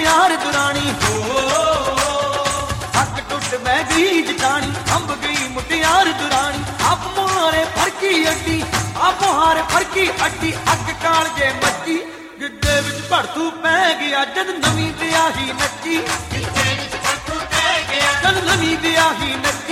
ਮੁਟਿਆਰ ਦੁਰਾਣੀ ਹੱਕ ਟੁੱਟ ਬਹਿ ਗਈ ਜਟਾਣੀ ਅੰਬ ਗਈ ਮੁਟਿਆਰ ਦੁਰਾਣੀ ਆਪ ਮੁਹਾਰੇ ਫਰਕੀ ਅੱਡੀ ਆਪ ਮੁਹਾਰੇ ਫਰਕੀ ਅੱਡੀ ਅੱਗ ਕਾਲ ਜੇ ਮੱਚੀ ਗਿੱਧੇ ਵਿੱਚ ਭੜਥੂ ਪੈ ਗਿਆ ਜਦ ਨਵੀਂ ਵਿਆਹੀ ਨੱਚੀ ਗਿੱਧੇ ਵਿੱਚ ਭੜਥੂ ਪੈ ਗਿਆ ਜਦ ਨਵੀਂ ਵਿਆਹੀ ਨੱਚੀ